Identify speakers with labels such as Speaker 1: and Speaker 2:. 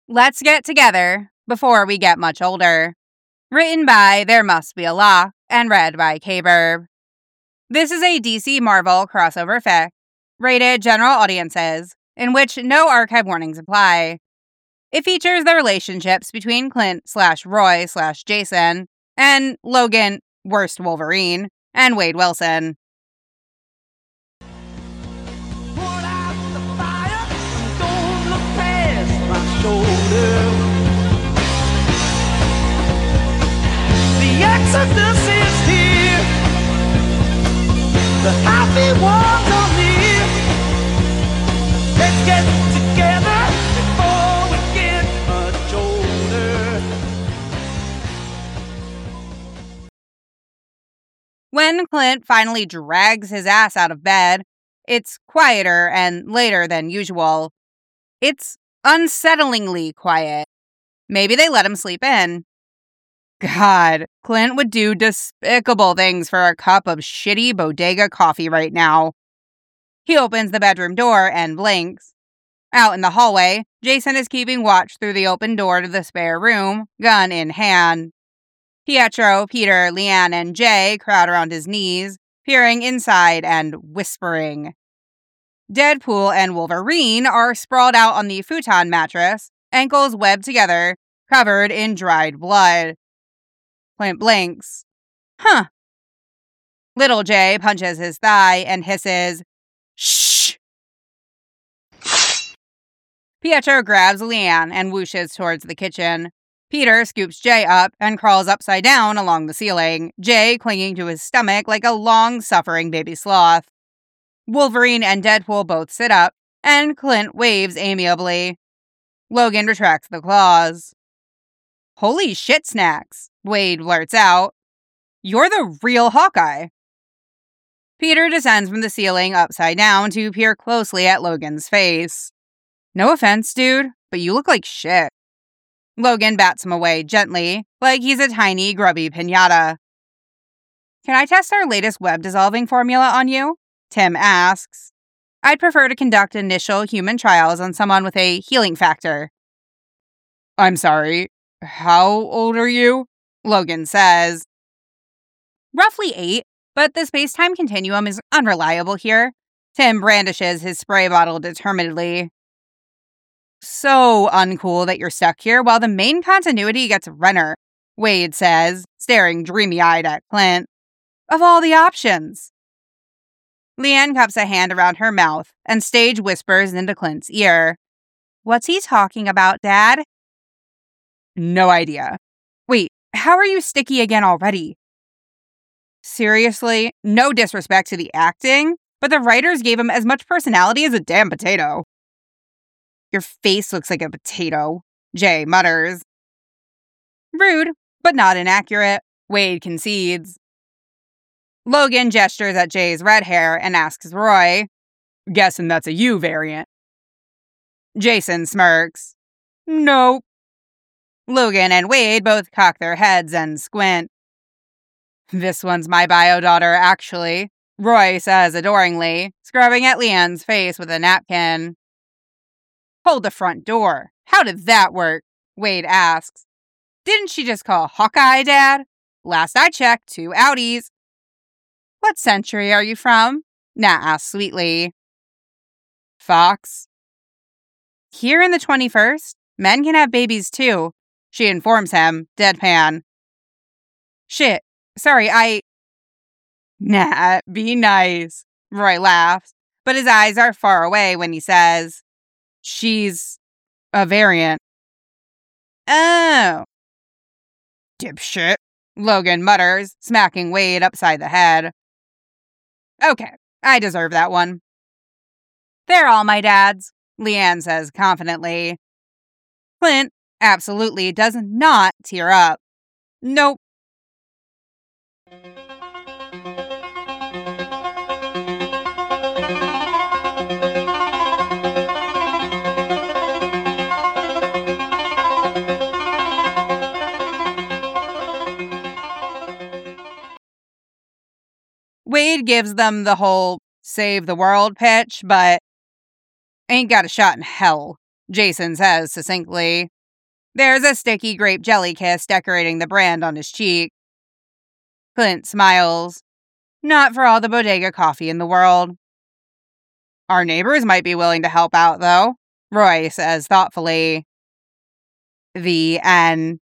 Speaker 1: Let's Get Together Before We Get Much Older. Written by There Must Be a Lock and read by K-Burb. This is a DC Marvel crossover fic, rated general audiences, in which no archive warnings apply. It features the relationships between Clint/Roy/Jason and Logan, worst Wolverine, and Wade Wilson.
Speaker 2: The exodus is here. The happy ones are near. Let's get together before we get much older.
Speaker 1: When Clint finally drags his ass out of bed, it's quieter and later than usual. It's unsettlingly quiet. Maybe they let him sleep in. God, Clint would do despicable things for a cup of shitty bodega coffee right now. He opens the bedroom door and blinks. Out in the hallway, Jason is keeping watch through the open door to the spare room, gun in hand. Pietro, Peter, Leanne, and Jay crowd around his knees, peering inside and whispering. Deadpool and Wolverine are sprawled out on the futon mattress, ankles webbed together, covered in dried blood. Clint blinks. Huh. Little Jay punches his thigh and hisses, "Shh!" Pietro grabs Leanne and whooshes towards the kitchen. Peter scoops Jay up and crawls upside down along the ceiling, Jay clinging to his stomach like a long-suffering baby sloth. Wolverine and Deadpool both sit up, and Clint waves amiably. Logan retracts the claws. "Holy shit, Snacks," Wade blurts out. "You're the real Hawkeye." Peter descends from the ceiling upside down to peer closely at Logan's face. "No offense, dude, but you look like shit." Logan bats him away gently, like he's a tiny, grubby piñata. "Can I test our latest web-dissolving formula on you?" Tim asks. "I'd prefer to conduct initial human trials on someone with a healing factor." "I'm sorry, how old are you?" Logan says. "Roughly 8, but the space-time continuum is unreliable here." Tim brandishes his spray bottle determinedly. "So uncool that you're stuck here while the main continuity gets Renner," Wade says, staring dreamy-eyed at Clint. "Of all the options." Leanne cups a hand around her mouth and stage whispers into Clint's ear. "What's he talking about, Dad?" "No idea. Wait, how are you sticky again already?" "Seriously, no disrespect to the acting, but the writers gave him as much personality as a damn potato." "Your face looks like a potato," Jay mutters. "Rude, but not inaccurate," Wade concedes. Logan gestures at Jay's red hair and asks Roy, "Guessing that's a you variant." Jason smirks. "Nope." Logan and Wade both cock their heads and squint. "This one's my bio daughter, actually," Roy says adoringly, scrubbing at Leanne's face with a napkin. "Hold the front door. How did that work?" Wade asks. "Didn't she just call Hawkeye, Dad? Last I checked, 2 Audis." "What century are you from?" Nat asks sweetly. "Fox." "Here in the 21st, men can have babies too," she informs him, deadpan. "Shit, sorry, Nat, be nice," Roy laughs, but his eyes are far away when he says, "She's a variant." "Oh." "Dipshit," Logan mutters, smacking Wade upside the head. "Okay, I deserve that one." "They're all my dads," Leanne says confidently. Clint absolutely does not tear up. Nope. Wade gives them the whole save the world pitch, but ain't got a shot in hell, Jason says succinctly. There's a sticky grape jelly kiss decorating the brand on his cheek. Clint smiles. Not for all the bodega coffee in the world. Our neighbors might be willing to help out, though, Roy says thoughtfully. The N.